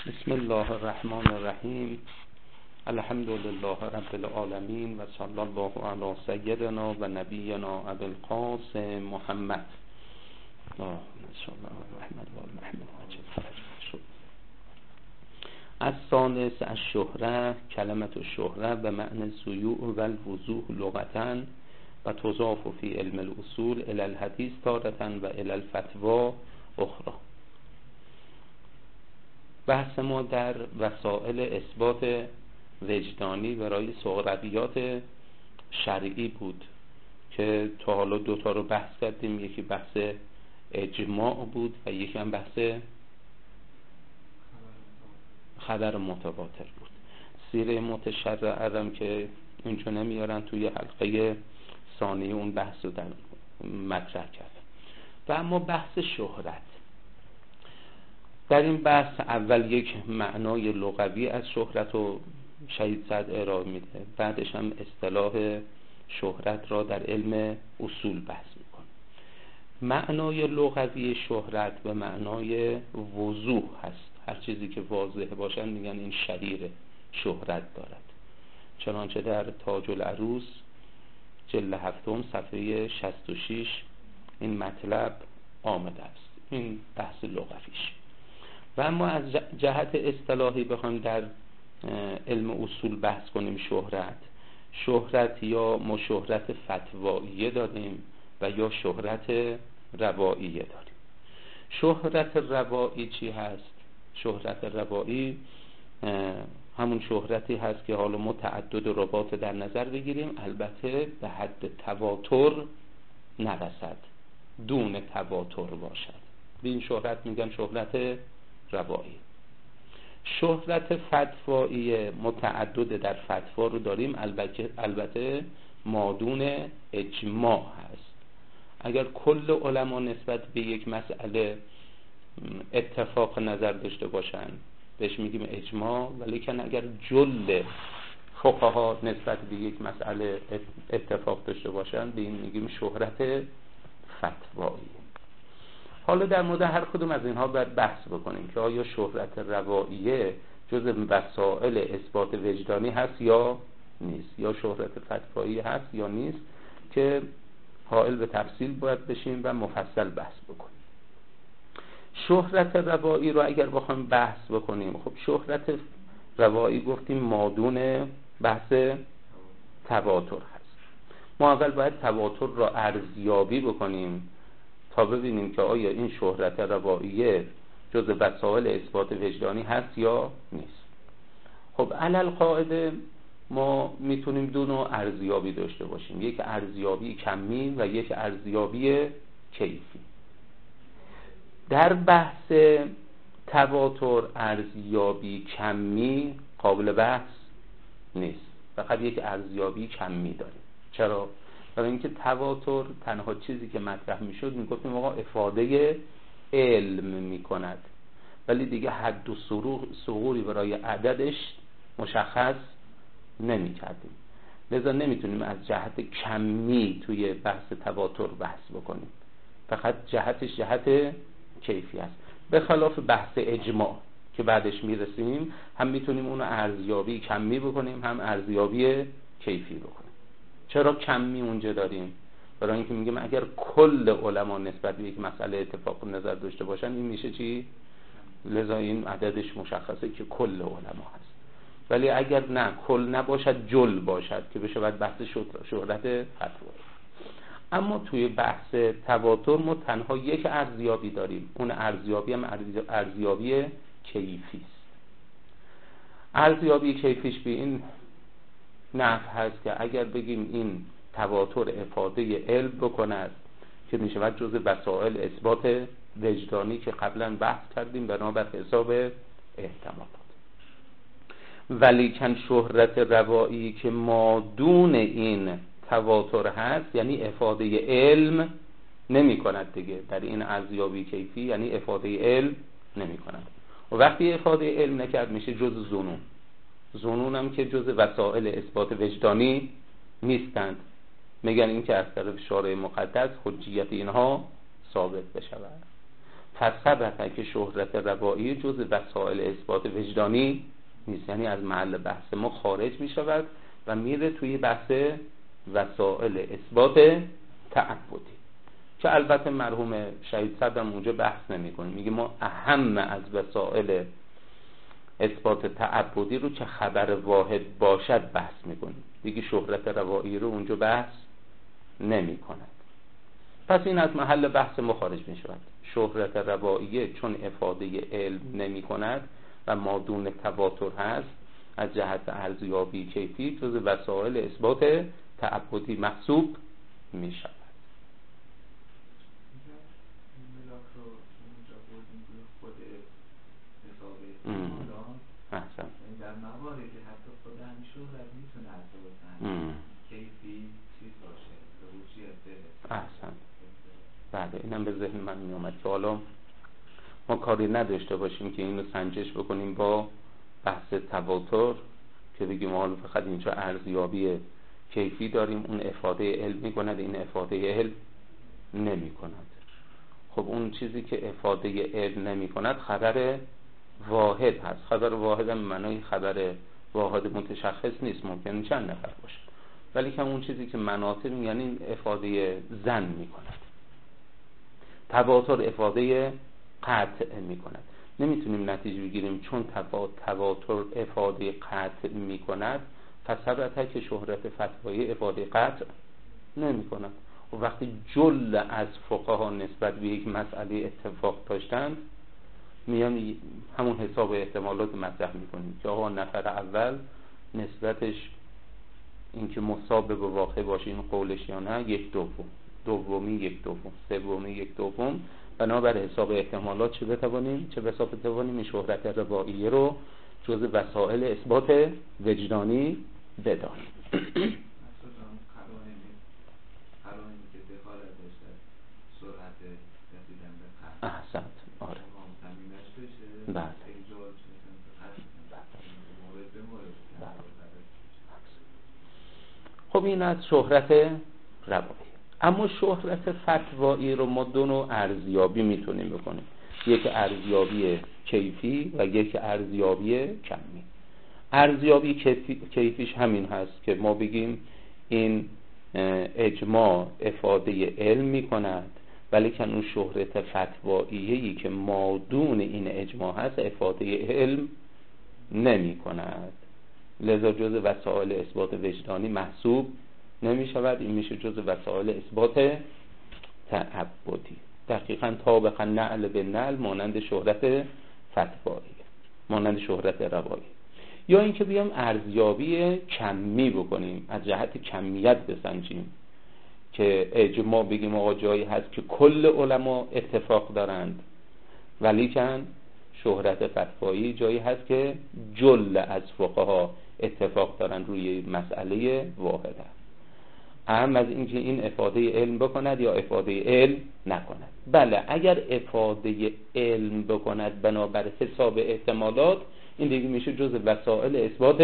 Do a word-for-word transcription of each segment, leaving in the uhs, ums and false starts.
بسم الله الرحمن الرحیم. الحمد لله رب العالمین و صلی الله علی سیدنا و نبینا ابی القاسم محمد. اللهم صل علی محمد و آل محمد وعجل فرجهم. الثالث الشهره. کلمه الشهره به معنی الزیوع و الوضوح لغتا و تضاف فی علم الاصول الی الحدیث تارة و الی الفتوی اخرى. بحث ما در وسائل اثبات وجدانی برای سغرقیات شرعی بود که تا حالا دوتا رو بحث کردیم. یکی بحث اجماع بود و یکی هم بحث خبر متواتر بود. سیره متشرع هم که اینجا نمیارن، توی حلقه ثانیه اون بحث رو در مطرح کردن. و اما بحث شهرت، در این بحث اول یک معنای لغوی از شهرت رو شهید صد ارائه میده، بعدش هم اصطلاح شهرت را در علم اصول بحث میکنه. معنای لغوی شهرت به معنای وضوح هست. هر چیزی که واضح باشن میگن این شریر شهرت دارد. چنانچه در تاج العروس جلد هفتم صفحه شصت و شش این مطلب آمده است. این بحث لغویش. و اما از جهت اصطلاحی بخوایم در علم اصول بحث کنیم شهرت، شهرت یا ما شهرت فتواییه داریم و یا شهرت رواییه داریم. شهرت روایی چی هست؟ شهرت روایی همون شهرتی هست که حالا متعدد رباط در نظر بگیریم، البته به حد تواتر نرسد، دون تواتر باشد. به این شهرت میگن شهرت روایی. شهرت فتوایی متعدد در فتوا رو داریم، البته البته مادون اجماع هست. اگر کل علما نسبت به یک مسئله اتفاق نظر داشته باشن بهش میگیم اجماع، ولیکن اگر جل فقها نسبت به یک مسئله اتفاق داشته باشن به این میگیم شهرت فتوایی. حالا در مورد هر کدوم از اینها باید بحث بکنیم که آیا شهرت رواییه جز وسائل اثبات وجدانی هست یا نیست، یا شهرت فتوایی هست یا نیست، که حائل به تفصیل باید بشیم و مفصل بحث بکنیم. شهرت روایی رو اگر بخوایم بحث بکنیم، خب شهرت روایی گفتیم مادون بحث تواتر هست. ما اول باید تواتر را ارزیابی بکنیم تا ببینیم که آیا این شهرت رواییه جز وسائل اثبات وجدانی هست یا نیست. خب علل قاعده ما میتونیم دو نوع ارزیابی داشته باشیم، یک ارزیابی کمی و یک ارزیابی کیفی. در بحث تواتر ارزیابی کمی قابل بحث نیست، فقط یک ارزیابی کمی داریم. چرا؟ برای اینکه تواتر تنها چیزی که مطرح میشد میگفتیم آقا افاده علم میکند، ولی دیگه حد و ثغوری برای عددش مشخص نمیکردیم. لذا نمیتونیم از جهت کمی توی بحث تواتر بحث بکنیم، فقط جهتش جهت کیفی است. به خلاف بحث اجماع که بعدش میرسیم، هم میتونیم اونو ارزیابی کمی بکنیم هم ارزیابی کیفی بکنیم. چرا کمی اونجا داریم؟ برای اینکه میگیم اگر کل علما نسبت به یک مسئله اتفاق نظر داشته باشن این میشه چی؟ لذا این عددش مشخصه که کل علما هست. ولی اگر نه کل نباشد جل باشد که بشه بعد بحث شهرت فتوا. اما توی بحث تواتر ما تنها یک ارزیابی داریم، اون ارزیابی هم ارزیابی کیفی است. ارزیابی کیفیش به این نحو هست که اگر بگیم این تواتر افاده علم بکند که میشه بعد جز وسائل اثبات وجدانی که قبلا بحث کردیم بنابر حساب احتمالات. ولیکن شهرت روایی که مادون این تواتر هست یعنی افاده علم نمی کند دیگه. در این ارزیابی کیفی یعنی افاده علم نمی کند و وقتی افاده علم نکرد میشه جز ظنون. ظنون هم که جز وسائل اثبات وجدانی نیستند، میگن این که از طرف شارع مقدس حجیت اینها ثابت بشود. پس ثبت که شهرت روایی جز وسایل اثبات وجدانی نیست، یعنی از محل بحث ما خارج می شود و میره توی بحث وسایل اثبات تعبدی که البته مرحوم شهید صدر اونجا بحث نمی کنه، میگه ما اهم از وسایل اثبات تعبدی رو که خبر واحد باشد بحث میکنیم، دیگه شهرت روایی رو اونجا بحث نمی کند. پس این از محل بحث ما خارج می شود. شهرت روایی چون افاده علم نمی کند و مادون تواتر هست، از جهت ارزیابی کیفی جز وسایل اثبات تعبدی محسوب می شود. احسن. در مواردی که حتی خود همین شهرت میتونه از کیفی چیز باشه به وجود بره. احسن. بله اینم به ذهن من می آمد که حالا ما کاری نداشته باشیم که اینو سنجش بکنیم با بحث تواتر که بگیم حالا فقط اینجا ارزیابی کیفی داریم، اون افاده علم می کند، این افاده علم نمی کند. خب اون چیزی که افاده علم نمی کند خبر واحد هست. خبر واحد هم معنای خبر واحد متشخص نیست، ممکن چند نفر باشه، ولی که اون چیزی که مناطق یعنی افاده زن می کند. تواتر افاده قطع می کند. نمیتونیم نتیجه بگیریم چون تواتر افاده قطع می کند پس البته که شهرت فتوایی افاده قطع نمی کند. و وقتی جل از فقها نسبت به یک مسئله اتفاق داشتند میان همون حساب احتمالات مطرح میکنیم که آقا نفر اول نسبتش اینکه مصاب به واقع باشه این قولش یا نه یک دوم، دومی یک دوم، سومی یک دوم، بنابر حساب احتمالات چه بتوانیم چه حساب بتوانیم این شهرت رواییه رو جز وسایل اثبات وجدانی بدانیم. احسنت. آره بله. خب این از شهرت روایی. اما شهرت فتوایی رو ما دو نوع ارزیابی میتونیم بکنیم، یک ارزیابی کیفی و یک ارزیابی کمی. ارزیابی کیفی، کیفیش همین هست که ما بگیم این اجماع افاده علم میکند ولی که اون شهرت فتواییه‌ای که مادون این اجماع هست افاده علم نمی کند، لذا جز وسایل اثبات وجدانی محسوب نمی شود. این میشه جز وسایل اثبات تعبدی، دقیقاً طابقاً نعل به نعل مانند شهرت فتوایی، مانند شهرت روایی. یا اینکه بیام ارزیابی کمی بکنیم، از جهت کمیت بسنجیم که اجماع بگیم آقا جایی هست که کل علما اتفاق دارند ولی کن شهرت فتوایی جایی هست که جل از فقها اتفاق دارند روی مسئله واحده، اهم از اینکه این افاده علم بکند یا افاده علم نکند. بله اگر افاده علم بکند بنابر حساب احتمالات این دیگه میشه جز وسائل اثبات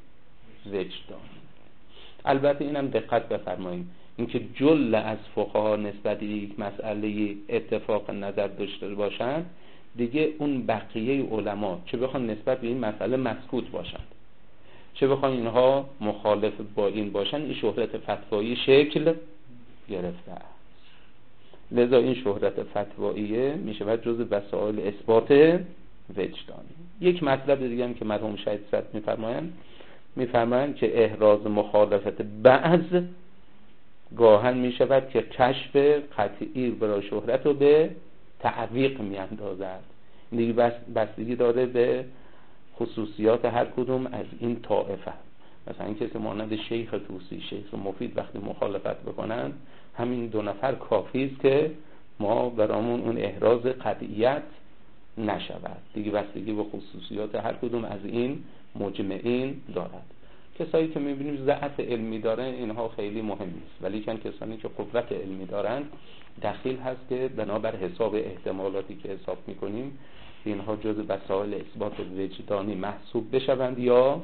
وجدان. البته اینم دقت بفرمایید اینکه جل از فقها نسبت به یک مسئله اتفاق نظر داشته باشند دیگه اون بقیه علما چه بخوان نسبت به این مسئله مسکوت باشند چه بخوان اینها مخالف با این باشند، این شهرت فتوایی شکل گرفته است. لذا این شهرت فتواییه میشه بعد جز وسائل اثبات وجدانی. یک مطلب دیگه هم که مرحوم شهید صدر میفرمایند میفرمایند که احراز مخالفت بعض گاهن می شود که کشف قطعی برای شهرت رو به تعویق می اندازد. این دیگه بس بستگی داره به خصوصیات هر کدوم از این طائفه. مثلا کسی مانند شیخ طوسی، شیخ مفید وقتی مخالفت بکنن همین دو نفر کافی است که ما برامون اون احراز قطعیت نشود، دیگه بستگی به خصوصیات هر کدوم از این مجمعین دارد. کسایی که میبینیم ضعف علمی دارن اینها خیلی مهم نیست، ولی چند کسانی که قدرت علمی دارن دخیل هست که بنابر حساب احتمالاتی که حساب میکنیم اینها جز وسایل اثبات وجدانی محسوب بشوند یا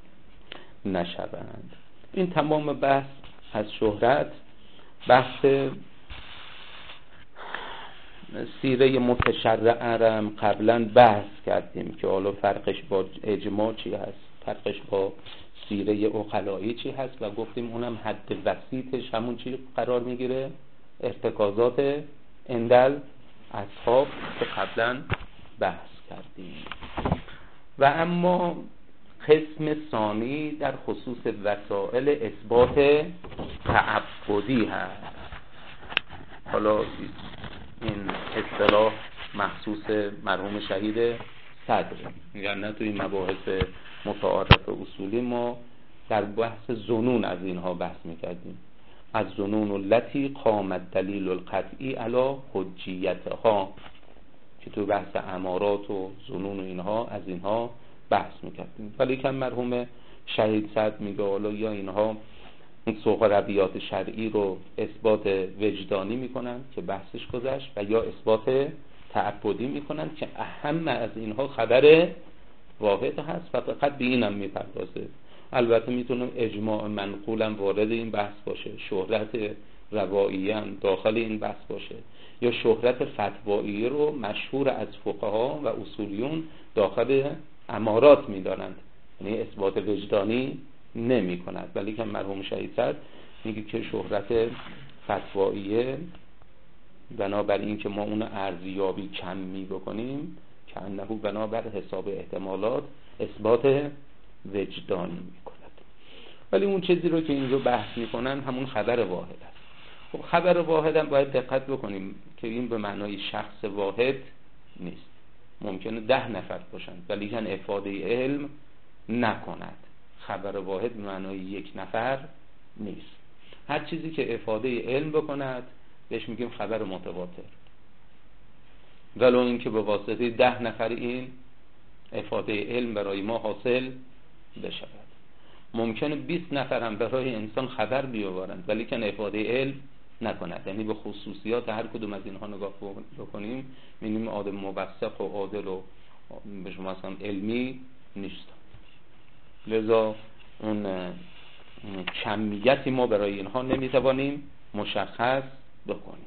نشوند. این تمام بحث از شهرت، بحث سیره متشرعه رم قبلا بحث کردیم که حالا فرقش با اجماع چی هست، فرقش با سیره عقلایی چی هست و گفتیم اونم حد وسیطش همون چی قرار میگیره، ارتکازات اندل اصحاب که قبلا بحث کردیم. و اما قسم ثانی در خصوص وسائل اثبات تعبدی هست. حالا این اصطلاح مخصوص مرحوم شهید صدر، یعنی توی مباحث متعارف اصولی ما در بحث ظنون از اینها بحث میکردیم، از ظنون التي قامت دلیل القطعی علی حجیتها، که تو بحث امارات و ظنون و اینها از اینها بحث میکردیم. ولی که مرحوم شهید صدر میگه حالا یا اینها این سوغربیات شرعی رو اثبات وجدانی میکنن که بحثش گذشت، و یا اثبات تعبدی میکنن که اهم از اینها خبر واحد هست و فقط به اینم میپردازه. البته میتونه اجماع منقولم وارد این بحث باشه، شهرت روائیه هم داخل این بحث باشه، یا شهرت فتوایی رو مشهور از فقها و اصولیون داخل امارات میدانند، یعنی اثبات وجدانی نمی کند. ولی که مرحوم شهید صدر میگه که شهرت فتواییه بنابر این که ما اون ارزیابی کم می بکنیم که انه بنابر حساب احتمالات اثبات وجدانی می کند. ولی اون چیزی رو که اینجا بحث می کنن همون خبر واحد است. خب خبر واحد هم باید دقت بکنیم که این به معنای شخص واحد نیست. ممکنه ده نفر باشند ولی که افاده علم نکند. خبر واحد به معنای یک نفر نیست. هر چیزی که افاده علم بکند بهش میگیم خبر متواتر، ولو اینکه به واسطه ده نفر این افاده علم برای ما حاصل بشود. ممکنه بیست نفر هم برای انسان خبر بیاورند ولی که افاده علم نکند، یعنی به خصوصیات هر کدوم از اینها نگاه بکنیم می‌بینیم آدم موثق و عادل و به شما مثلا علمی نیست. لذا اون کمیتی ما برای اینها نمیتوانیم مشخص بکنیم.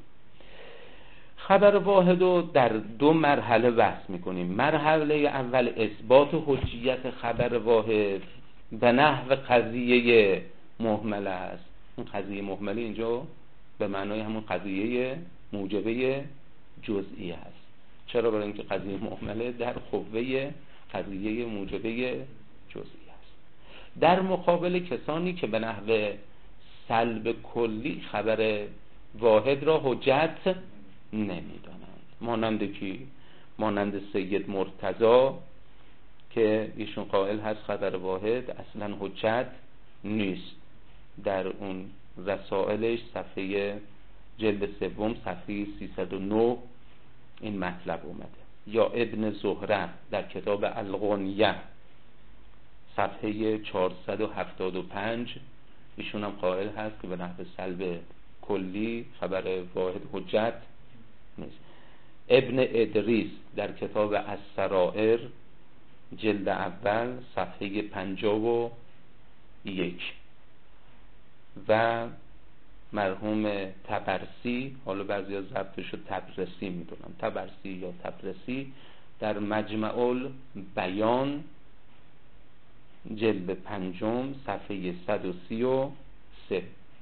خبر واحد رو در دو مرحله بحث میکنیم. مرحله اول اثبات حجیت خبر واحد به نحو قضیه مهمله است. این قضیه مهمله اینجا به معنای همون قضیه موجبه جزئی است. چرا؟ برای اینکه قضیه مهمله در قوه قضیه موجبه جزئی. در مقابل کسانی که به نحو سلب کلی خبر واحد را حجت نمیدانند، مانند کی؟ مانند سید مرتضی که ایشون قائل هست خبر واحد اصلا حجت نیست. در اون رسائلش صفحه جلد سوم صفحه سیصد و نه این مطلب اومده. یا ابن زهره در کتاب الغنیه صفحه چهارصد و هفتاد و پنج ایشون هم قائل هست که به نحو سلب کلی خبر واحد حجت نیست. ابن ادریس در کتاب السرائر جلد اول صفحه پنجاه و یک و مرحوم طبرسی، حالا بعضی از ضبطش رو تبرسی میدونن، طبرسی یا تبرسی در مجمع البیان جلد پنجم صفحه صد و سی و سه.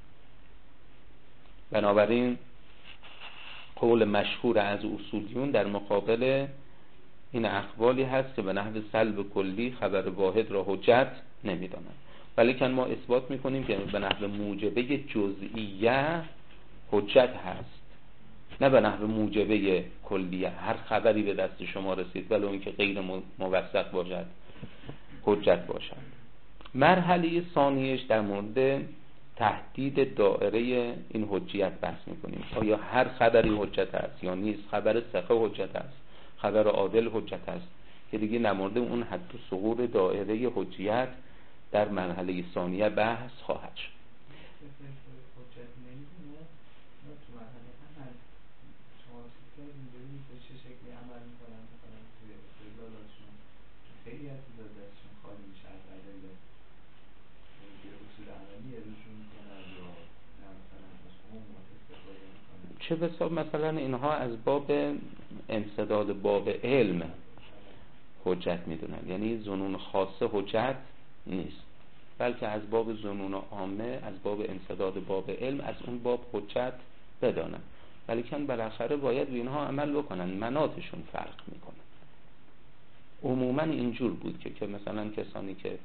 بنابراین قول مشهور از اصولیون در مقابل این اقوالی هست که به نحو سلب کلی خبر واحد را حجت نمیدانند، ولی که ما اثبات میکنیم که به نحو موجبه جزئیه حجت هست، نه به نحو موجبه کلیه. هر خبری به دست شما رسید ولو اینکه غیر موثق باشد حجت باشد. مرحله ثانیش در مورد تحدید دائره این حجیت بحث میکنیم. آیا هر خبری حجت است یا نیست؟ خبر ثقه حجت است، خبر عادل حجت است، که دیگه در مورد اون حد و ثغور دائره حجیت در مرحله ثانیه بحث خواهد شد. چه بسا مثلا اینها از باب انسداد باب علم حجت میدونن، یعنی ظنون خاصه حجت نیست، بلکه از باب ظنون عامه، از باب انسداد باب علم، از اون باب حجت بدانن، ولی کن بالاخره باید به اینها عمل بکنن، مناتشون فرق میکنه. عموما اینجور بود که که مثلا کسانی که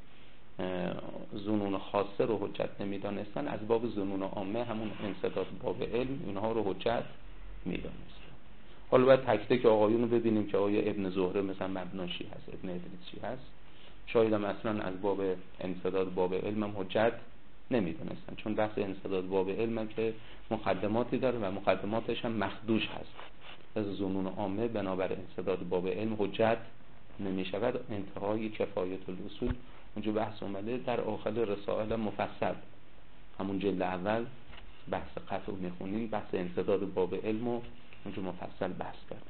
ظنون خاصه رو حجت نمیدانستن، از باب ظنون عامه، همون انسداد باب علم، اینها رو حجت میدانستن. حالا باید تک تک آقایون رو ببینیم که آیا ابن زهره مثلا مبناشی هست، ابن ادریسی هست، شاید هم اصلا از باب انسداد باب علم هم حجت نمیدونستن، چون بحث انسداد باب علم هم که مقدماتی داره و مقدماتش هم مخدوش هست. از ظنون عامه بنابر انسداد باب علم حجت نمی شود. انتهای کفایت الاصول اونجا بحث اومده در آخر رسائل مفصل، همون جلد اول بحث قطع میخونیم، بحث انسداد باب علم و اونجا مفصل بحث کرد.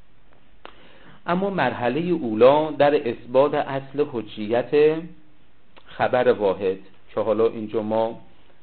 اما مرحله اولا در اثبات اصل حجیت خبر واحد، که حالا اینجا ما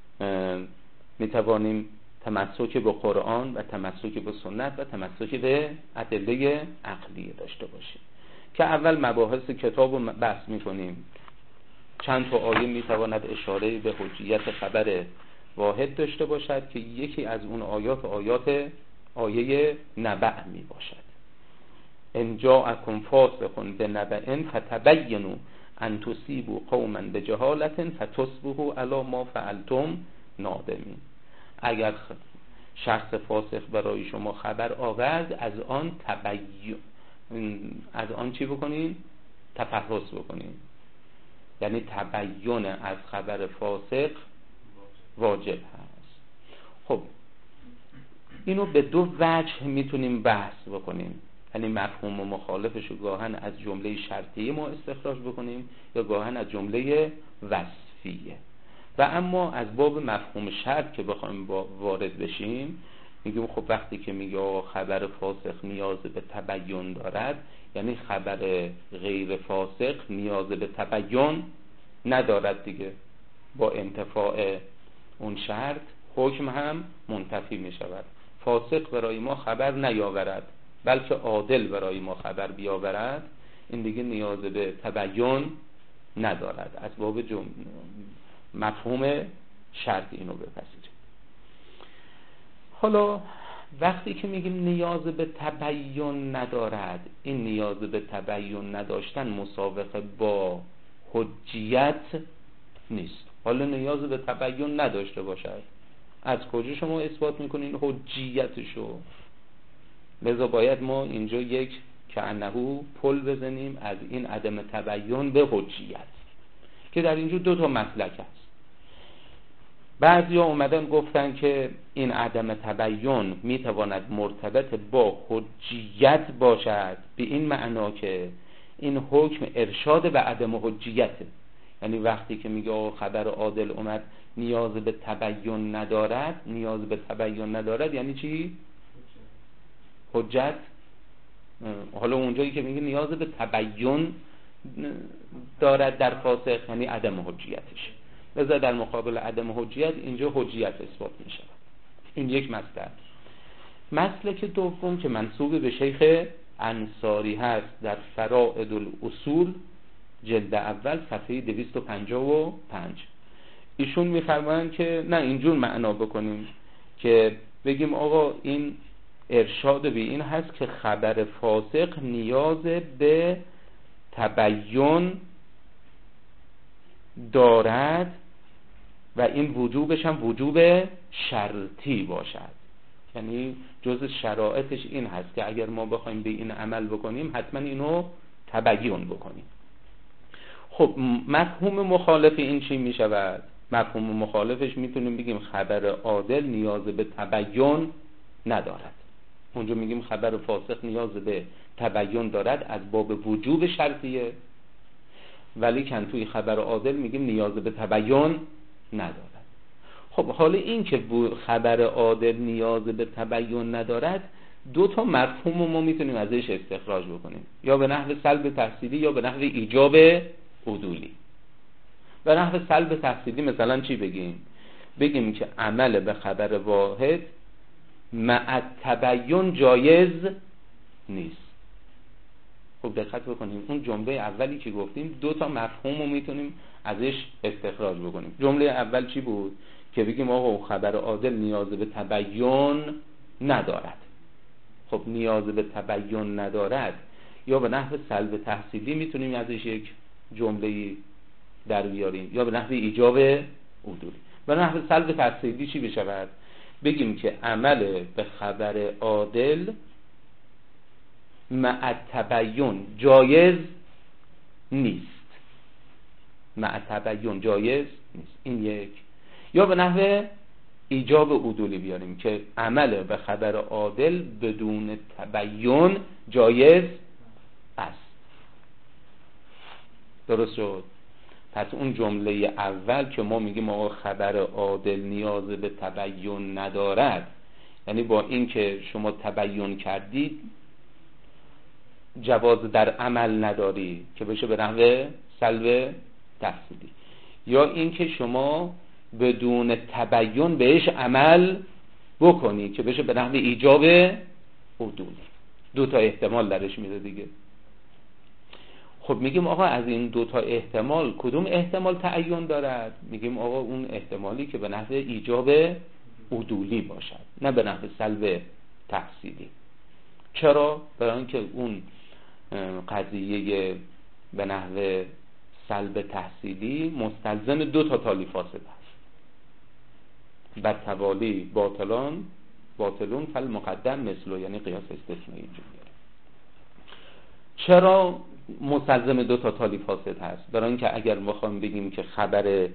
میتوانیم تمسک به قرآن و تمسک به سنت و تمسک به ادله عقلیه داشته باشیم، که اول مباحث کتاب رو بحث میکنیم. چند تا آیه میتواند اشاره به حجیت خبر واحد داشته باشد که یکی از اون آیات آیات آیه نبأ می باشد. ان جاءکم فاسق بنبأ فتبینوا ان تصیبوا قوما بجهالة فتصبحوا علی ما فعلتم نادمین. اگر شخص فاسق برای شما خبر آورد، از آن تبین از آن چی بکنین؟ تفحص بکنین. یعنی تبین از خبر فاسق واجب هست. خب اینو به دو وجه میتونیم بحث بکنیم، یعنی مفهوم و مخالفش رو گاهن از جمله شرطیه ما استخراج بکنیم یا گاهن از جمله وصفیه. و اما از باب مفهوم شرط که بخوایم وارد بشیم، میگیم خب وقتی که میگه خبر فاسق نیاز به تبیین دارد، یعنی خبر غیر فاسق نیاز به تبیین ندارد دیگه. با انتفاع اون شرط حکم هم منتفی می شود. فاسق برای ما خبر نیاورد بلکه عادل برای ما خبر بیاورد، این دیگه نیاز به تبیین ندارد. از باب جم... مفهوم شرط اینو بپذیریم. حالا وقتی که میگیم نیاز به تبیین ندارد، این نیاز به تبیین نداشتن مسابقه با حجیت نیست. حالا نیاز به تبیین نداشته باشد، از کجا شما اثبات میکنین حجیتشو؟ لذا باید ما اینجا یک کأنه پل بزنیم از این عدم تبیین به حجیت، که در اینجا دو تا مسلک هست. بعضی ها اومدن گفتن که این عدم تبیین میتواند مرتبط با حجیت باشد، به این معنا که این حکم ارشاد به عدم حجیته. یعنی وقتی که میگه خبر عادل اومد نیاز به تبیین ندارد، نیاز به تبیین ندارد یعنی چی؟ حجت. حالا اونجایی که میگه نیاز به تبیین دارد در فاسق یعنی عدم حجیتش. لذا در مقابل عدم حجیت اینجا حجیت اثبات می شود. این یک مسئله. مسلک دوم که منسوب به شیخ انصاری هست در فرائد الاصول جلد اول صفحه دویست و پنجاه و پنج، ایشون میفرمایند که نه اینجور معنا بکنیم که بگیم آقا این ارشاد به این هست که خبر فاسق نیاز به تبیین دارد و این وجوبش هم وجوب شرطی باشد. یعنی جز شرایطش این هست که اگر ما بخوایم به این عمل بکنیم حتما اینو تبیین بکنیم. خب مفهوم مخالف این چی می شود؟ مفهوم مخالفش میتونیم بگیم خبر عادل نیاز به تبیین ندارد. اونجا میگیم خبر فاسق نیاز به تبیین دارد از باب وجوب شرطیه، ولی کن توی خبر عادل میگیم نیاز به تبیین ندارد. خب حالا این که خبر عادل نیاز به تبیین ندارد، دو تا مفهوم ما میتونیم ازش استخراج بکنیم، یا به نحو سلب تحصیلی یا به نحو ایجاب عدولی. به نحو سلب تحصیلی مثلا چی بگیم؟ بگیم که عمل به خبر واحد مع تبیین جایز نیست. خب دقت بکنیم اون جمله اولی که گفتیم دو تا مفهوم رو میتونیم ازش استخراج بکنیم. جمله اول چی بود؟ که بگیم آقا خبر عادل نیاز به تبیین ندارد. خب نیاز به تبیین ندارد یا به نحو سلب تحصیلی میتونیم ازش یک جمله در بیاریم یا به نحو ایجاب عدولی. به نحو سلب تحصیلی چی بشود؟ بگیم که عمل به خبر عادل مع تبیین جایز نیست. مع تبیین جایز نیست. این یک. یا به نحو ایجاب عدولی بیاریم که عمل به خبر عادل بدون تبیین جایز است. درست شد؟ پس اون جمله اول که ما میگیم آقا خبر عادل نیاز به تبیین ندارد، یعنی با این که شما تبیین کردید جواز در عمل نداری که بشه به نحو سلب تحصیلی، یا این که شما بدون تبیین بهش عمل بکنی که بشه به نحو ایجاب عدولی. دو تا احتمال درش میده دیگه. خب میگیم آقا از این دو تا احتمال کدوم احتمال تعین دارد؟ میگیم آقا اون احتمالی که به نحو ایجاب عدولی باشد، نه به نحو سلب تحصیلی. چرا؟ برای اینکه اون قضیه به نحو سلب تحصیلی مستلزم دو تا تالی فاسد است. بر توالی باطلان باطلون فالمقدم مثلو، یعنی قیاس استثنایی جمله. چرا مستلزم دو تا تالی فاسد هست؟ برای اینکه اگر بخوایم بگیم که خبر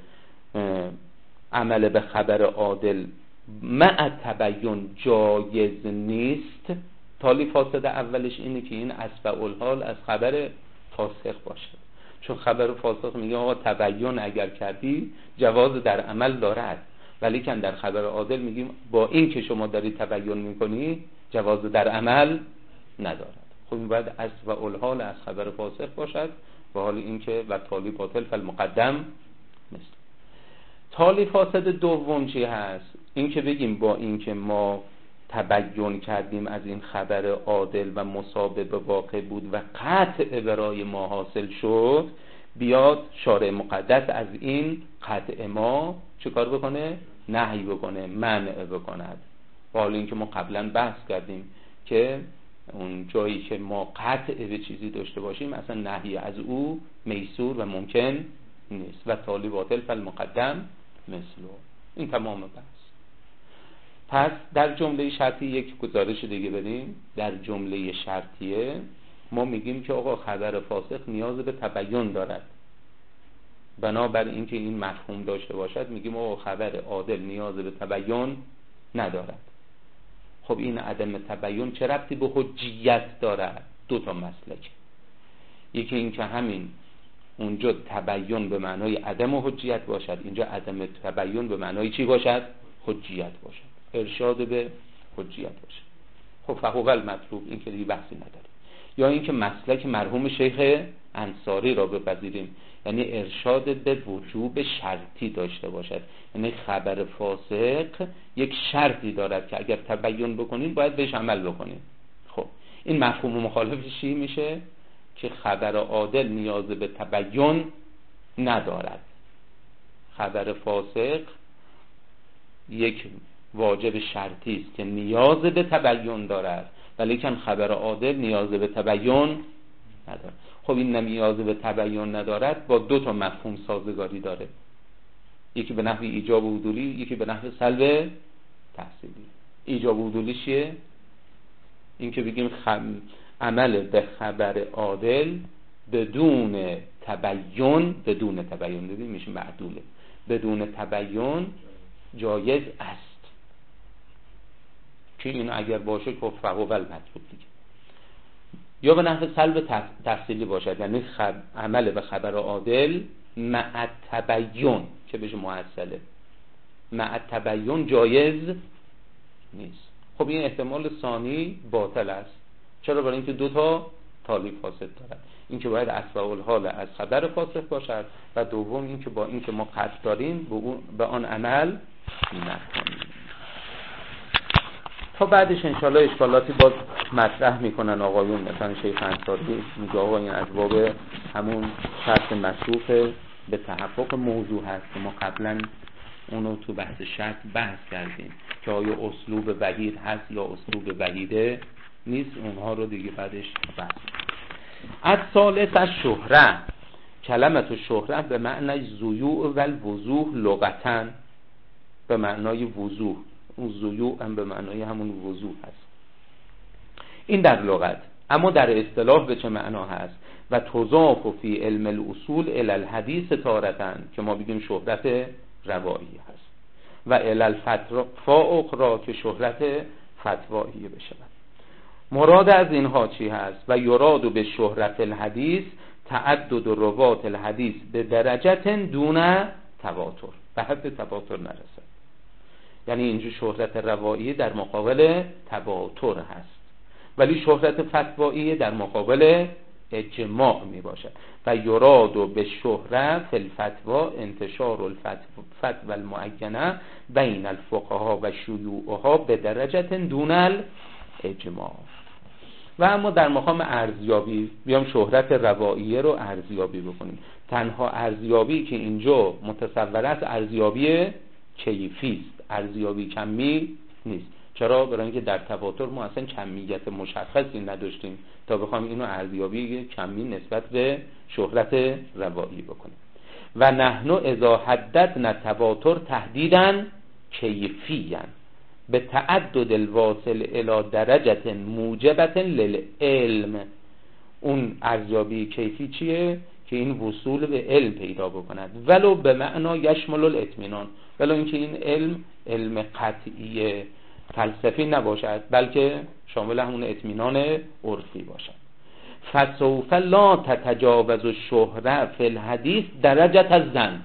عمل به خبر عادل مع تبیین جایز نیست، تالی فاسد اولش اینه که این اسبع الحال از خبر فاسق باشه. چون خبر فاسق میگه آقا تبیین اگر کردی جواز در عمل دارد، ولی که در خبر عادل میگیم با این که شما داری تبیین میکنی جواز در عمل ندارد. خب این باید اسبع الحال از خبر فاسق باشد، و حال این که و تالی باطل فالمقدم مثل. تالی فاسد دوم چی هست؟ این که بگیم با این که ما تبیین کردیم از این خبر عادل و مصاب به واقع بود و قطع برای ما حاصل شد، بیاد شارع مقدس از این قطع ما چه کار بکنه؟ نهی بکنه، منع بکند. حال این که ما قبلا بحث کردیم که اون جایی که ما قطع به چیزی داشته باشیم اصلا نهی از او میسور و ممکن نیست. و تالی باطل فالمقدم مثلو. این تمام بحث. پس در جمله شرطی یک گزارش دیگه بدیم. در جمله شرطیه ما میگیم که آقا خبر فاسق نیاز به تبیین دارد. بنابر اینکه این مفهوم داشته باشد میگیم آقا خبر عادل نیاز به تبیین ندارد. خب این عدم تبیین چه ربطی به حجیت دارد؟ دو تا مسلک. یکی این که همین اونجا تبیین به معنای عدم حجیت باشد، اینجا عدم تبیین به معنای چی باشد؟ حجیت باشد، ارشاد به حجیت باشد. خب فهو المطلوب، این که دیگه بحثی نداره. یا این که مسلک مرحوم شیخ انصاری را بپذیریم، یعنی ارشاد به وجوب شرطی داشته باشد، یعنی خبر فاسق یک شرطی دارد که اگر تبیین بکنین باید بهش عمل بکنین. خب این مفهوم مخالفش چی میشه؟ که خبر عادل نیاز به تبیین ندارد. خبر فاسق یک واجب شرطی است که نیاز به تبیین دارد، ولی که خبر عادل نیاز به تبیین ندارد. خب این نیاز به تبیین ندارد با دو تا مفهوم سازگاری داره، یکی به نحو ایجاب عدولی، یکی به نحو سلب تحصیلی. ایجاب عدولی چیه؟ این که بگیم خم... عمل به خبر عادل بدون تبیین، بدون تبیین ببین میشه معدوله، بدون تبیین جایز است، که این اگر باشه که فهو المطلوب دیگه. یا به نحو سلب تحصیلی باشد، یعنی خب... عمل به خبر عادل مع تبیین که بشه محصله، مع تبیین جایز نیست. خب این احتمال ثانی باطل است. چرا؟ برای اینکه دو تا تالی فاسد دارد. این که باید اسبع الحال از خبر فاسد باشد، و دوم این که با این که ما قصد داریم به, اون... به آن عمل نکنیم. تا بعدش انشالله اشکالاتی باز مطرح میکنن آقایون، مثلا شیخ انصاری میگه آقا این از باب همون شرط مشروط به تحقق موضوع هست که ما قبلا اونو تو بحث شرط بحث کردیم که آیا اسلوب وحید هست یا اسلوب وحیده نیست، اونها رو دیگه بعدش بحث. از ثالث از شهره، کلمت شهره به معنی زیوع و الوضوح لغتاً، به معنای وضوح، اون زیوع هم به معنای همون وضوح هست، این در لغت. اما در اصطلاح به چه معنا هست؟ و تضاف فی علم الاصول الی الحدیث تارةً، که ما بگیم شهرت روایی هست، و الی الفتوا اخرى که شهرت فتوایی بشود. مراد از اینها چی هست؟ و یراد به شهرت الحدیث تعدد روات الحدیث به درجت دون تواتر، به حد تواتر نرسد. یعنی اینجا شهرت روایی در مقابل تواتر هست، ولی شهرت فتوایی در مقابل اجماع می باشد. و یراد به شهرت فی الفتوا انتشار الفتوا المعینه بین الفقهاء و شیوعها به درجت دون الاجماع. و اما در مقام ارزیابی بیام شهرت رواییه رو ارزیابی بکنیم. تنها ارزیابی که اینجا متصور است ارزیابی کیفی است، ارزیابی کمی نیست. چرا؟ برای اینکه در تواتر ما اصلا کمیت مشخصی نداشتیم تا بخوام اینو ارزیابی کمی نسبت به شهرت روایی بکنیم. و نحنو اذا حددنا تواتر تحدیداً کیفیاً به تعدد الواصل الی درجه موجبه للعلم. اون ارزیابی کیفی چیه؟ که این وصول به علم پیدا بکند، ولو به معنا یشمل الاطمینان، ولو اینکه این علم علم قطعی فلسفی نباشد بلکه شامل همون اطمینان عرفی باشد. فسوف لا تتجاوز الشهره فی الحدیث درجه الظن،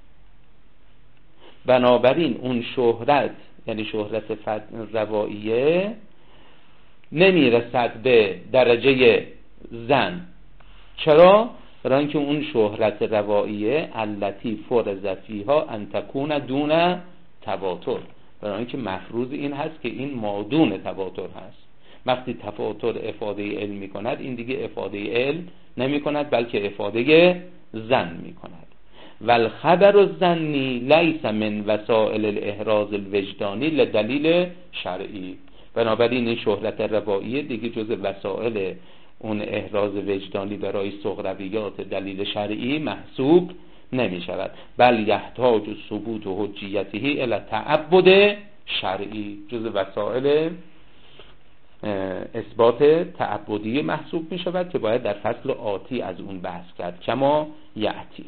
بنابراین اون شهرت یعنی شهرت رواییه نمیرسد به درجه ظن. چرا؟ برای اینکه اون شهرت رواییه التی فرض فیها ان تکون دون تواتر، برای اینکه مفروض این هست که این مادون تواتر هست. وقتی تواتر افاده علم می کند، این دیگه افاده علم نمی کند بلکه افاده ظن می کند. والخبر الظنی لیس من وسائل الاحراز الوجدانی لدلیل شرعی، بنابراین این شهرت رواییه دیگه جز وسائل اون احراز وجدانی برای صغرویات دلیل شرعی محسوب نمی شود، بل یحتاج ثبوت حجیته الی تعبد شرعی، جز وسائل اثبات تعبدی محسوب می شود که باید در فصل آتی از اون بحث کرد. کما یعتی،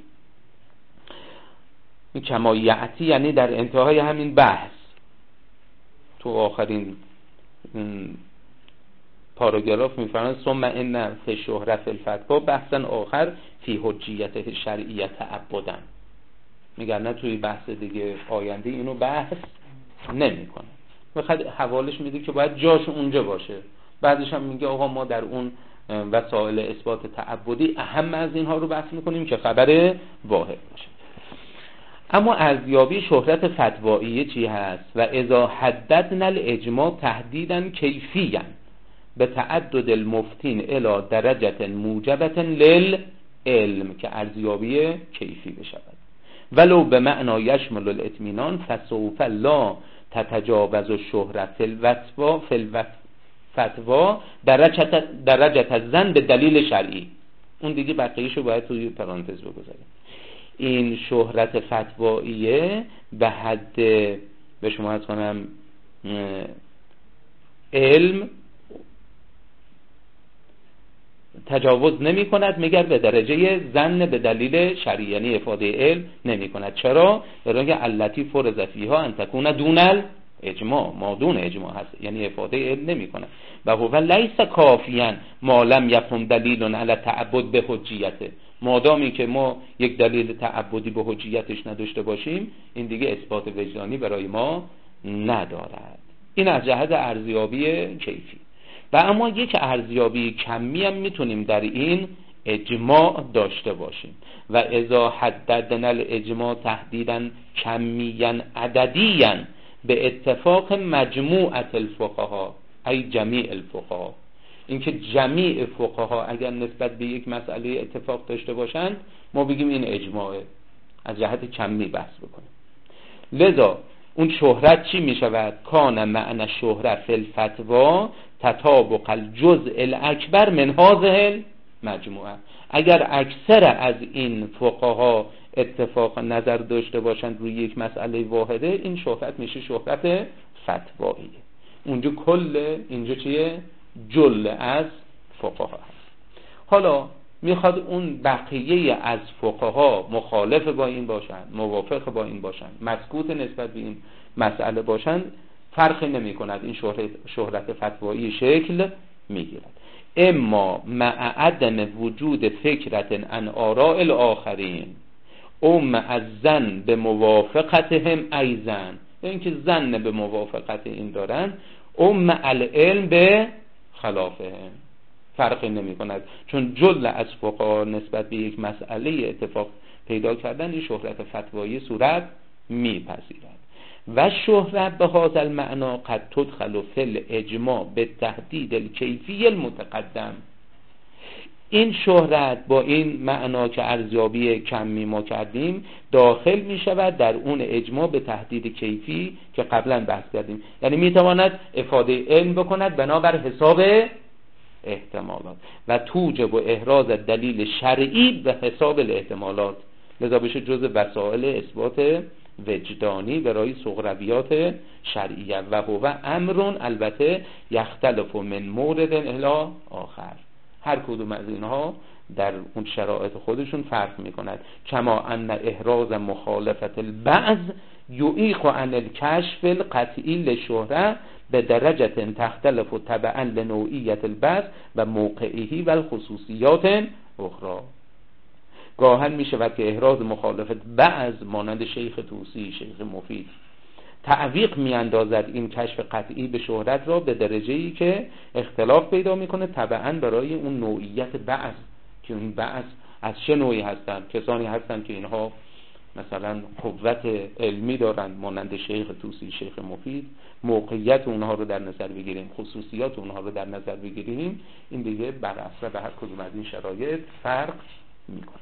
کما یعتی یعنی در انتهای همین بحث، تو آخرین پاراگراف میفرماید ثم ان فی شهرت الفتوا بحثا آخر فی حجیت شرعیت تعبدن. میگن نه توی بحث دیگه آینده اینو بحث نمیکنه، میخواد حوالش میده که باید جاش اونجا باشه. بعدش هم میگه آقا ما در اون وسائل اثبات تعبدی اهم از اینها رو بحث میکنیم که خبر واحد باشه. اما ارزیابی شهرت فتوایی چی هست؟ و اذا حددنا الاجماع تحدیدا کیفیا به تعدد المفتین الی درجه موجبه للعلم، که ارزیابی کیفی بشود، ولو به معنا یشمل الاطمینان فسوف لا تتجاوز الشهرت الفتوا فی الفتوا درجه درجه الظن به دلیل شرعی. اون دیگه بقیه‌شو باید توی پرانتز بگذاریم. این شهرت فتواییه به حد به شما از کنم علم تجاوز نمی کند مگر به درجه ظن به دلیل شرعی، یعنی افاده علم نمی کند. چرا؟ برای اینکه التی فرض فیها ان تکون دون الاجماع، ما دون اجماع هست، یعنی افاده علم نمی کند. و هو لیس کافیا ما لم یقم دلیل علی تعبد به حجیته، مادامی که ما یک دلیل تعبدی به حجیتش نداشته باشیم این دیگه اثبات وجدانی برای ما ندارد. این از جهت ارزیابی کیفی. و اما یک ارزیابی کمی هم میتونیم در این اجماع داشته باشیم. و اذا حددنا الاجماع تحدیدا کمیا عددیا به اتفاق مجموعت الفقها ای جمیع الفقها، اینکه جمیع فقها اگر نسبت به یک مسئله اتفاق داشته باشند ما بگیم این اجماعه، از جهت کمی بحث بکنیم. لذا اون شهرت چی می شود؟ کان معنی شهرت فی الفتوا تطابق الجزء الاکبر من هذه المجموعه. اگر اکثر از این فقها اتفاق نظر داشته باشند روی یک مسئله واحده، این شهرت میشه شهرت فتواییه. اونجا کل، اینجا چیه؟ جل از فقها هست. حالا میخواد اون بقیه از فقها مخالف با این باشند، موافق با این باشند، مسکوت نسبت به این مسئله باشند، فرقی نمی کند، این شهرت, شهرت فتوایی شکل میگیرد. اما مع عدم وجود فکرت عن آراء الاخرین او مع الظن به موافقتهم ایزن، اینکه ظن به موافقت این دارن، او مع العلم به خلافهم، فرقی نمی کند، چون جل از فقها نسبت به یک مسئله اتفاق پیدا کردن، این شهرت فتوایی صورت میپذیرد. و شهرت به هذا المعنا قد تدخل فی الاجماع به تحدید الکیفی المتقدم. این شهرت با این معنا که ارزیابی کمی ما کردیم داخل می شود در اون اجماع به تحدید کیفی که قبلا بحث کردیم، یعنی می تواند افاده علم بکند بنابر حساب احتمالات و توجب و احراز دلیل شرعی به حساب الاحتمالات، لذا بشه جز وسائل اثبات وجدانی برای سغربیات شرعیه. و هو امرون البته یختلف من مورد الی آخر، هر کدوم از اینها در اون شرایط خودشون فرق میکند. کما ان احراز مخالفت البعض یعیق عن الکشف القطعی للشهره به درجه تختلف تبعا لنوعیت البعض و موقعیه و الخصوصیات اخرى. گاهن می شود که احراز مخالفت بعض مانند شیخ طوسی، شیخ مفید، تعویق می اندازد این کشف قطعی به شهرت را به درجه‌ای که اختلاف پیدا میکنه طبعاً برای اون نوعیت بعض، که اون بعض از چه نوعی هستند. کسانی هستند که اینها مثلا قوت علمی دارند مانند شیخ طوسی، شیخ مفید، موقعیت اونها رو در نظر بگیریم، خصوصیات اونها رو در نظر بگیریم، این دیگه بر اساس به هر کدوم از این شرایط فرق میکنه.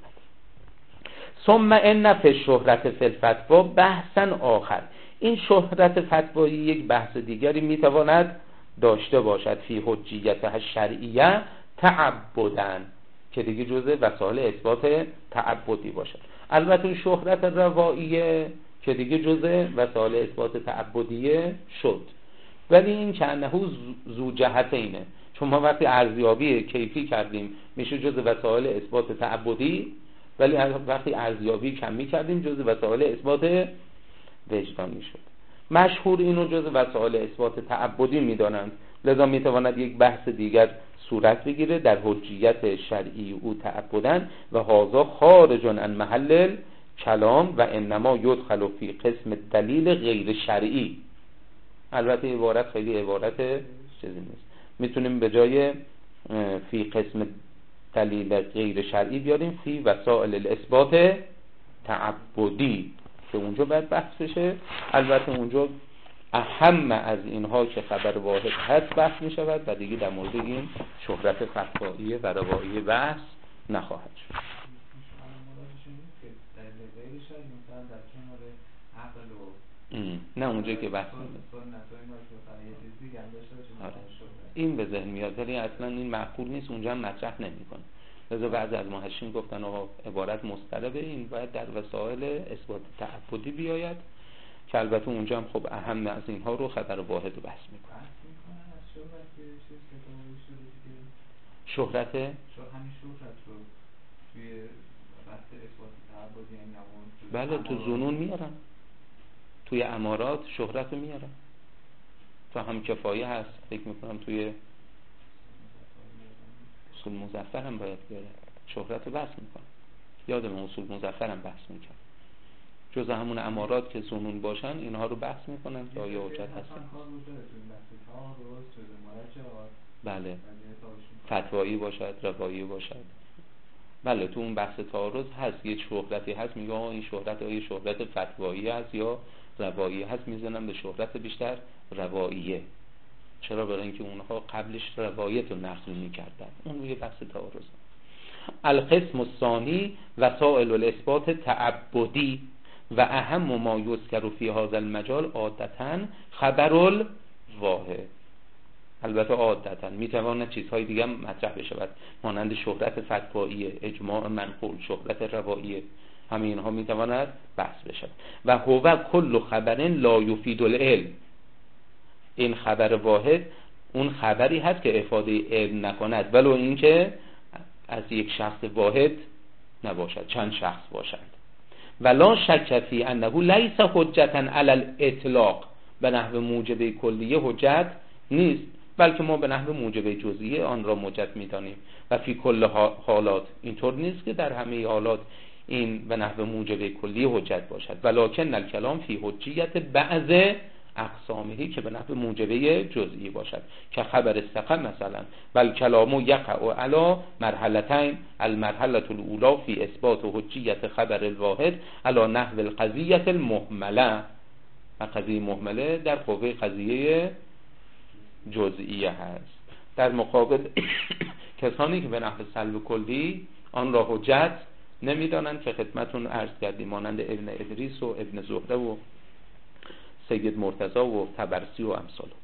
ثم ان فی الشهرت فی الفتوا بحثا آخر، این شهرت فتوایی یک بحث دیگری میتواند داشته باشد فی حجیت الشرعیه تعبداً، که دیگه جزء وسایل اثبات تعبدی باشد. البته شهرت روائیه که دیگه جزء وسایل اثبات تعبدیه شد، ولی این که انه ذو جهتینه، چون ما وقتی ارزیابی کیفی کردیم میشه جزء وسایل اثبات تعبدی، ولی وقتی ارزیابی کمی کردیم جزء وسایل اثبات وجدانی شد. مشهور اینو جزء وسایل اثبات تعبدی میدانند، لذا میتواند یک بحث دیگر صورت بگیره در حجیت شرعی او تعبدن و هذا خارج عن محل کلام و انما یدخل فی قسم دلیل غیر شرعی. البته عبارت خیلی عبارت چیزی نیست، میتونیم به جای فی قسم دلیل غیر شرعی بیاریم فی وسائل الاثبات تعبدی که اونجا باید بحث بشه. البته اونجا اهم از اینها که خبر واحد هست بحث می شود و دیگه در مورد این شهرت فتوایی و روایی بحث نخواهد شد. نه اونجا که بحث آره. این به ذهن میاد ولی اصلا این معقول نیست، اونجا هم مطرح نمی کنه. لذا بعضی از محشین گفتن آقا عبارت مضطربه، این باید در وسائل اثبات تعبدی بیاید که البته اونجا هم خب اهم از اینها رو خبر واحد رو بحث میکنه. شهرت همین شهرت رو توی بحث اثبات تعبدی هم بله تو ظنون میارن، توی امارات شهرت رو میارن، تو هم کفایه هست فکر میکنم توی اصول مظفر هم باید بیاره شهرت رو بحث میکنه. یادم اصول مظفر هم بحث میکنه جز همون امارات که ظنون باشن اینها رو بحث میکنن که آیا حجت هستن. بله فتوایی باشد، روایی باشد. بله تو اون بحث تعارض هست یه شهرتی هست میگه این شهرت آیا شهرت فتوایی هست یا روایی هست میزنن به شهرت بیشتر رواییه. چرا؟ برای اینکه اونها قبلش روایت رو نقل میکردن. اون یه بحث تعارض. القسم الثانی وسائل الاثبات تعبدی و اهم ما یذکر فی هذا المجال عادتا خبر الواحد. البته عادتا میتواند چیزهای دیگه مطرح بشود مانند شهرت فتوایی، اجماع منقول، شهرت روایی، همه اینها میتواند بحث بشود. و هو کل خبر لا یفید العلم، این خبر واحد اون خبری هست که افاده علم نکند ولو اینکه از یک شخص واحد نباشد، چند شخص باشند. ولا شک فی انه لیس حجتا علی الاطلاق، به نحو موجب کلیه حجت نیست، بلکه ما به نحو موجب جزئیه آن را حجت می‌دانیم. و فی کل حالات، اینطور نیست که در همه حالات این به نحو موجب کلیه حجت باشد. ولکن الکلام فی حجیت بعض اقسامهی، که به نحو موجبه جزئی باشد، که خبر استقام مثلا. بل کلامو یقع علی مرحلتین، المرحله الاولى فی اثبات حجیت خبر الواحد علی نحو القضیه المهمله، و قضیه مهمله در قوه قضیه جزئیه هست. در مقابل کسانی که به نحو سلب کلی آن را حجت نمیدانند که خدمتون عرض کردیم، مانند ابن ادریس و ابن زهره و سید مرتضی و طبرسی و امثاله.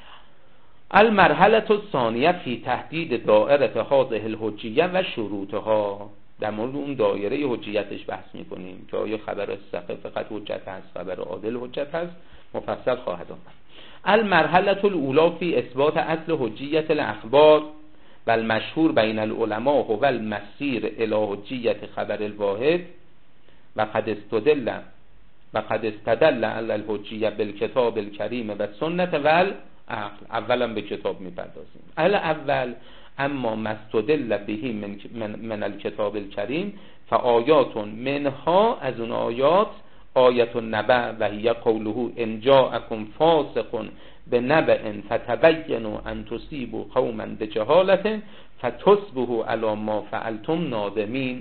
المرحله الثانیه فی تحدید دائره هذه الحجیه و شروطها، در مورد اون دایره حجیتش بحث میکنیم که آیا خبر ثقه فقط حجت هست، خبر عادل حجت هست، مفصل خواهد آمد. المرحله الاولى فی اثبات اصل حجیت الاخبار و المشهور بین العلماء هو المسیر الی حجیت خبر الواحد و قد استدل و قد استدل علی الحجیه بالکتاب الکریم و سنت و العقل. اولا به کتاب میپردازیم. اول اما مستدل بهی من, من, من الکتاب الکریم فآیات منها، از اون آیات آیت النبع و هی قوله ان جاءکم فاسق بنبأ فتبینوا ان تصیبوا قوما بجهالة فتصبحوا علی ما فعلتم نادمین.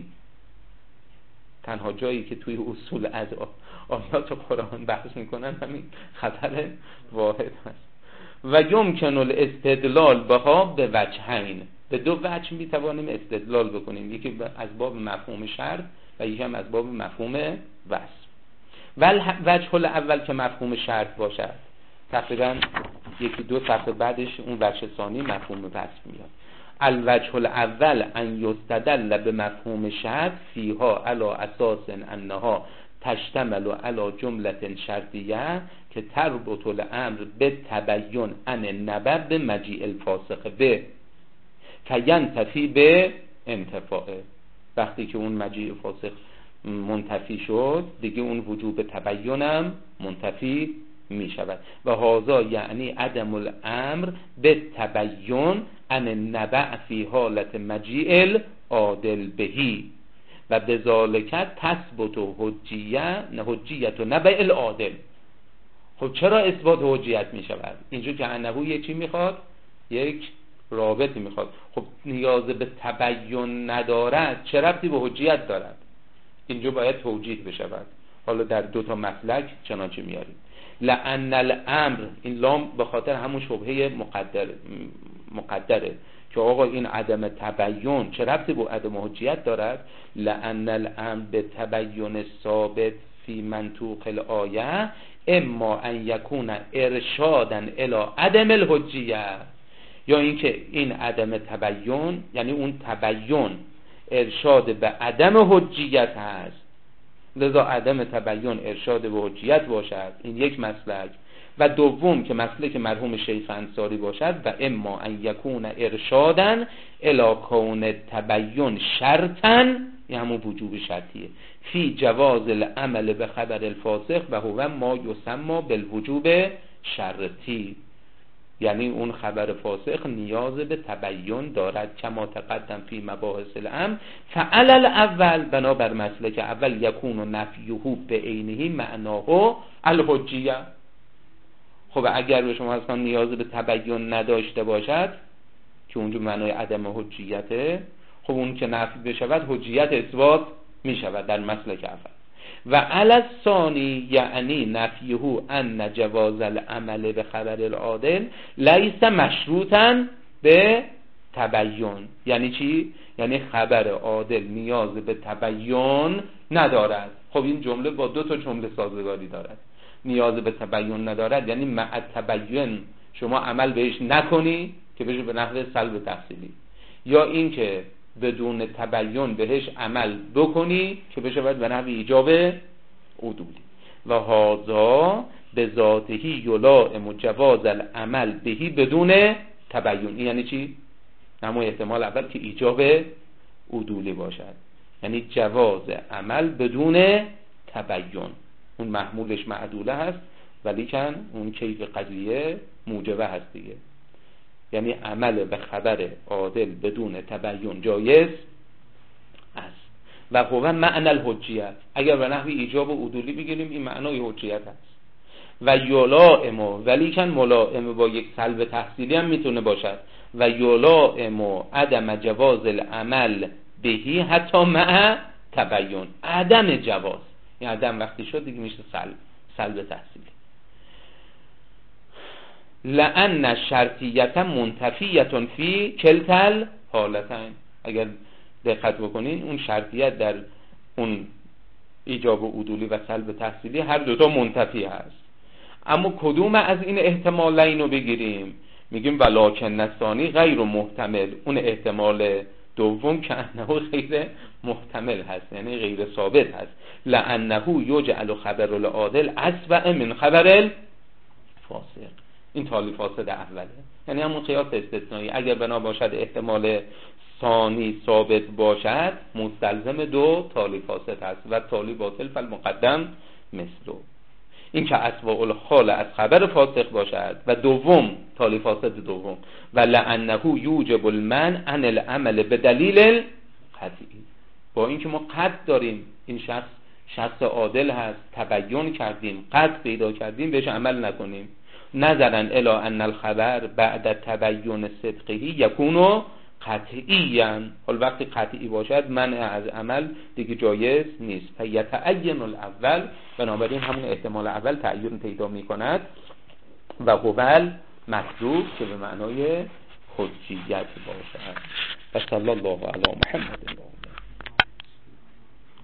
تنها جایی که توی اصول از آیات قرآن بحث میکنن همین خبر واحد هست. و یمکن الاستدلال بها به وجهین، به دو وجه میتوانیم استدلال بکنیم، یکی از باب مفهوم شرط و یکی هم از باب مفهوم وصف. ول وجه الاول که مفهوم شرط باشد، تقریبا یکی دو صفحه بعدش اون وجه ثانی مفهوم وصف میاد. الوجه الاول ان یستدل به مفهوم شرط فیها علی اساس انها تشتمل علی جمله شرطیه که تربط الامر به تبین ان النبأ به مجیء الفاسق به فینتفی به انتفاعه. وقتی که اون مجیء فاسق منتفی شد دیگه اون وجوب تبینم منتفی می شود. و هذا یعنی عدم الامر به تبین ان النبأ فی حالت مجیء العادل بهی و بذالک تثبت حجیه حجیت نبأ العادل. خب چرا اثبات حجیت می شود؟ اینجا که انه یه چی میخواد؟ یک رابطی میخواد. خب نیاز به تبین ندارد، چه ربطی به حجیت دارد؟ اینجا باید توجیه بشود. حالا در دو تا مسلک چنانچه میاریم. لأن الامر، این لام به خاطر همون شبهه مقدر مقدره که آقا این عدم تبین چه ربطی به عدم حجیت دارد؟ لأن الامر به تبین ثابت فی منطوق الآیه اما ان یکون ارشادا الی عدم الحجیه، یا اینکه این عدم تبین یعنی اون تبین ارشاد به عدم حجیت هست، لذا عدم تبین ارشاد به حجیت باشد. این یک مسلک. و دوم که مسلک مرحوم شیخ انصاری باشد و اما ان یکون ارشادا الی کون تبین شرطا، یعنی همون وجوب شرطیه، فی جواز العمل به خبر الفاسق و هو ما یسمى بالوجوب شرطی، یعنی اون خبر فاسق نیاز به تبین دارد کما تقدم فی مباحث الامر. فعل الاول، بنابر مسلک اول، یکون نفیه به عینه معناه الحجیه. خب اگر به شما اصلا نیاز به تبین نداشته باشد که اونجا معنای عدم حجیته، خب اون که نفی بشود حجیت اثبات می شود در مسلک اول. و علی الثانی یعنی نفیه ان جواز العمل به خبر العادل لیس مشروطا به تبیین. یعنی چی؟ یعنی خبر عادل نیاز به تبیین ندارد. خب این جمله با دو تا جمله سازگاری دارد. نیاز به تبیین ندارد یعنی مع تبیین شما عمل بهش نکنی که بشه به نحو سلب تحصیلی، یا این که بدون تبیین بهش عمل بکنی که بشه باید به نحو ایجاب عدولی. و هذا به ذاته یلائم جواز العمل بهی بدون تبیین. یعنی چی؟ اما احتمال اول که ایجاب عدولی باشد، یعنی جواز عمل بدون تبیین. اون محمولش معدوله هست ولیکن اون کیف قضیه موجبه هست دیگه. یعنی عمل به خبر عادل بدون تبیین جایز است. و هو معنی الحجیت. اگر به نحو ایجاب و عدولی بگیریم این معنای حجیت هست. و یلائم، ولیکن ملائم با یک سلب تحصیلی هم میتونه باشد. و یلائم عدم جواز العمل بهی حتی مع تبیین. عدم جواز، این عدم وقتی شد دیگه میشه سلب سلب تحصیلی. لأن شرطیت منتفیت فی کلتا حالتین. اگر دقت بکنین اون شرطیت در اون ایجاب و عدولی و سلب تحصیلی هر دوتا منتفی هست. اما کدوم از این احتمالین رو بگیریم؟ میگیم ولکن الثانی غیر محتمل. اون احتمال دوم که انه غیر محتمل هست، یعنی غیر ثابت هست. لأنه یجعل خبر العادل اصبع من خبر الفاسق. این تالی فاسد اوله، یعنی همون قیاس استثنایی. اگر بنا باشد احتمال ثانی ثابت باشد مستلزم دو تالی فاسد هست و تالی باطل فالمقدم مثلو. این که اسوأ الحال از خبر فاسق باشد و دوم تالی فاسد دوم. و لأنه یوجب المنع عن العمل به دلیل قطعی. با اینکه ما قطع داریم این شخص شخص عادل هست، تبیین کردیم، قطع پیدا کردیم، بهش عمل نکنیم. نظرا الی ان الخبر بعد تبیین صدقه یکون قطعیاً. حال وقتی قطعی باشد منع از عمل دیگه جایز نیست. فیتعین الاول، بنابراین همون احتمال اول تعیین پیدا می کند و قبل مطلوب که به معنای حجیت باشد. و صلی الله علی محمد.